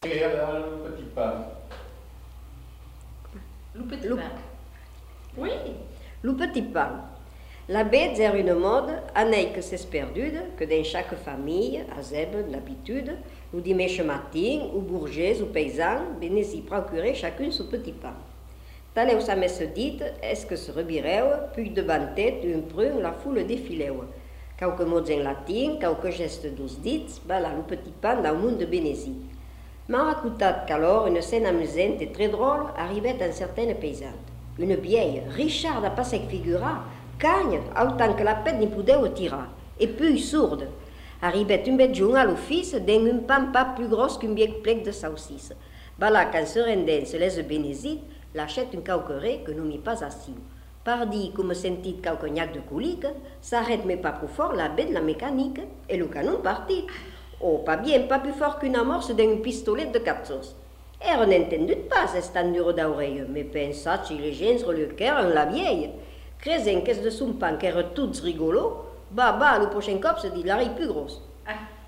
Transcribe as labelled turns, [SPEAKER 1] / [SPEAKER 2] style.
[SPEAKER 1] Et alors, le petit pain.
[SPEAKER 2] Le petit pain. Oui.
[SPEAKER 3] Le petit pain. La bête est une mode, année que c'est perdu, que dans chaque famille, à Zeb, l'habitude, ou dimanche matin, ou bourgeois, ou paysan, bénéficie procurer chacune son petit pain. Tal est sa messe dite, est-ce que se rebireau, puis devant tête, une prune, la foule défilée. Quelques mots en latin, quelques gestes douce dites, voilà le petit pain dans le monde de Bénézie. M'a raconté qu'alors une scène amusante et très drôle arrivait à une certaine paysane. Une vieille, Richard a passé figura, cagne, autant que la pète n'y pouvait tirer, et puis sourde. Arrivait une bête journée à l'office, dans une pain pas plus grosse qu'une vieille plaque de saucisse. Voilà, quand se rendait, se laisse Bénézie, l'achète une cauquerée que nous m'y pas assis. Pardi, comme sentit caucognac de colique, s'arrête mais pas plus fort la bête de la mécanique, et le canon partit. Oh, pas bien, pas plus fort qu'une amorce d'un pistolet de 4 sauces. Elle n'entendit pas cette tendure d'oreille, mais pensa si les gens sur le cœur la vieille. Crézin qu'est-ce de son pain qu'elle toutes rigolo, bah, le prochain cop se dit la plus grosse.
[SPEAKER 2] Ah.